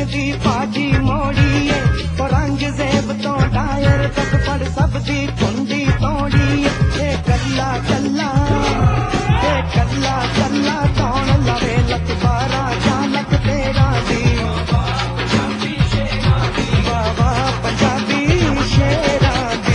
दी पाजी मोड़िए तो रंग जेब तो टायर तक पड़ सब दी कुंडी तोड़िए कल्ला कल्ला कल्ला कल्ला कौन लवे लक बारा चालक तेरा दी बाबा पंजाबी शेरा दी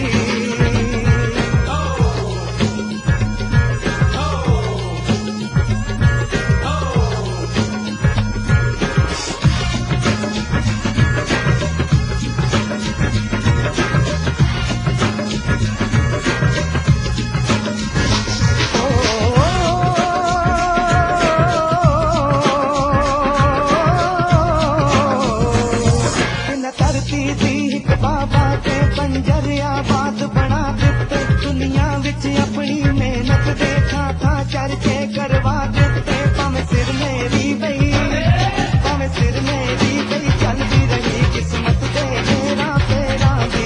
बाबा के पंजरिया बात बना देते दुनिया विच अपनी मेहनत देखा था चर्चे करवा देते भावे सिर मेरी बई भावे सिर मेरी बई चलती रही किस्मत दे मेरा फेरा दी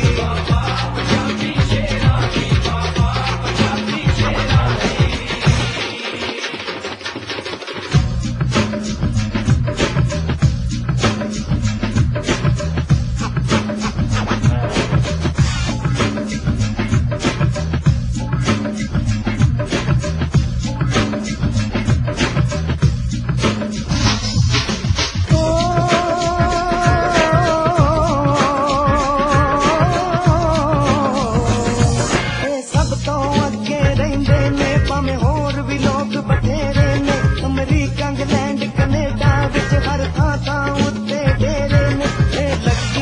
भावे होर भी लोग बथेरे ने अमरीका इंग्लैंड कनेडा विच हर थां उत्ते डेरे ने लगी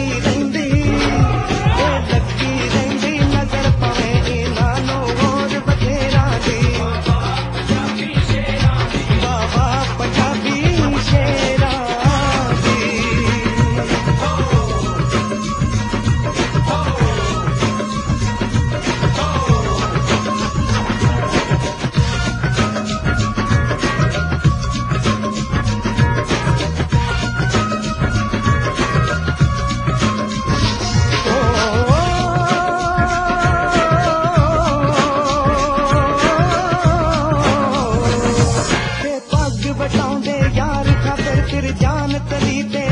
रहिंदी नजर पावे इन्हां नूं होर बथेरा दी बाबा पंजाबी शेरा दी बटाउंदे यार खातर फिर जान तली ते